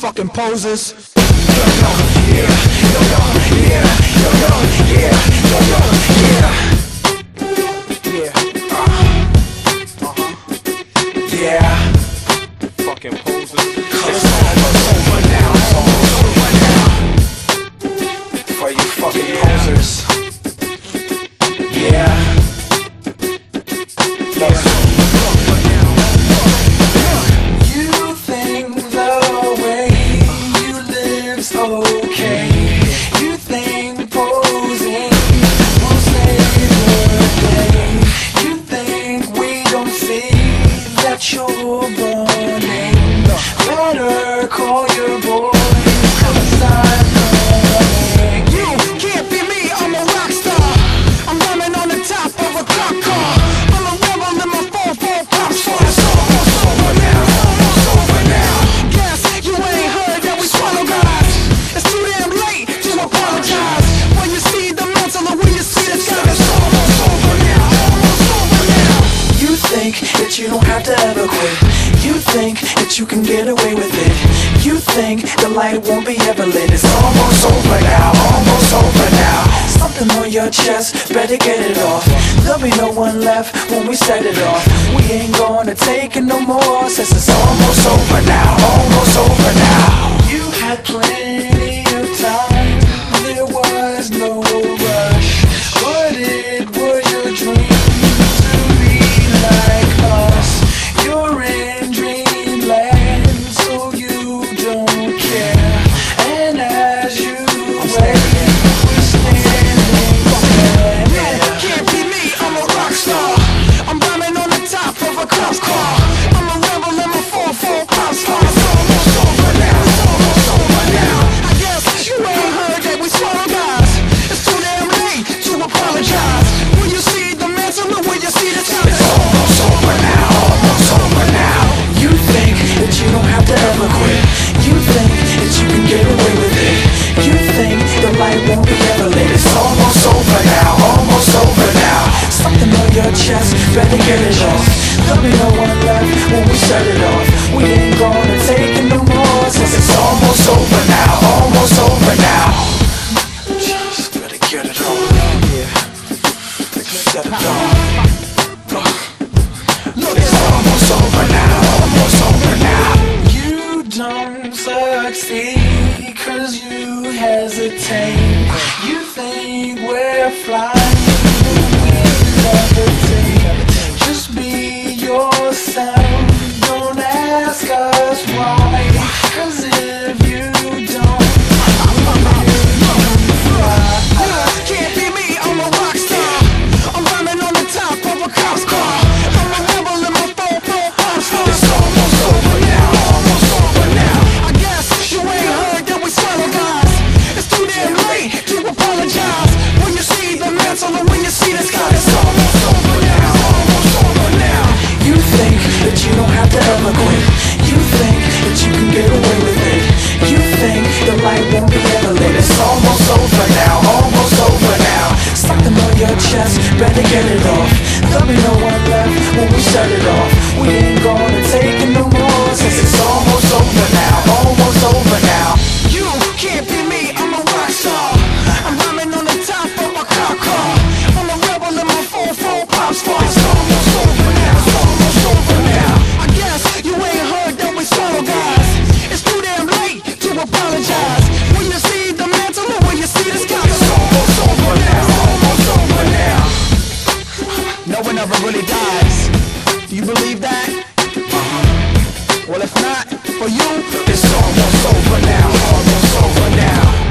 fucking posers. Yeah, fucking posers. It's almost over now. It's almost over now. For you fucking posers. Yeah. You think the way you live's okay. You think posing will save the day. You think we don't see that you're running. Better call your boys, 'cause I'm coming. You can't be me, I'm a rock star. I'm running on the top of a cop car. I'm a rebel in my 4-4 pop star. It's almost over now. Almost over now. Guess you ain't heard that we swallow guys. It's too damn late to apologize. When you see the mantle or when you see the sky. It's almost over now. Almost over now. You think that you don't have to ever quit. You think that you can get away with it. You think the light won't be ever lit. It's almost over now. Almost over now. Something on your chest, better get it off. There'll be no one left when we set it off. We ain't gonna take it no more, since it's almost over now. Almost over now. You had plenty of time. There was no rush. But it was your dream to be like us. You're in dreamland, so you don't care. And as you wait, we're standing there. Can't be me, I'm a rock star. I'm running on the top of a cop car. I'm a rebel in my 4-4 pop star. It's almost over now. It's almost over now. I guess you ain't heard that we swallow guys. It's too damn late to apologize. When you see the mantle or when you see the sky. It's almost over now. Almost over now. You think that you don't have to ever quit. You think that you can get away with it. You think the light won't be ever lit. It's almost over now. Almost over now. Something on your chest, better get it off. There'll be no one left when we set it off. We ain't gonna take it no more, since it's almost over now. Almost over now. Just better get it on. Yeah. Set it off. Look, it's almost over now. Almost over now. You don't succeed 'cause you hesitate. You think we're flying, we levitate. Just be yourself, don't ask us why. 'Cause if you don't, Can't be me, I'm a rock star. I'm running on the top of a cop's car. I'm a rebel in my 4-4 pop star. it's almost over now. Almost over now. I guess you ain't heard that we swallow guys. It's too damn late to apologize. When you see the mantle or when you see the sky. It's almost over now. Almost over now. You think that you don't have to ever quit. You think that you can get away with it. You think the light won't be ever lit. It's almost over now. Almost over now. Something on your chest, better get it off. There'll be no one left when we set it off. We ain't gonna take it no more, since it's almost over now. Almost over now. You can't be me, I'm a rock star. I'm running on the top of a cop car. I'm a rebel in my 4-4 pop star. It's almost over now. It's almost over now. I guess you ain't heard that we swallow guys. It's too damn late to apologize. When you see the mantle or when you see the sky. It's almost over now. Almost over now. No one ever really dies. Do you believe that? Well, if not, for you, It's almost over now. Almost over now.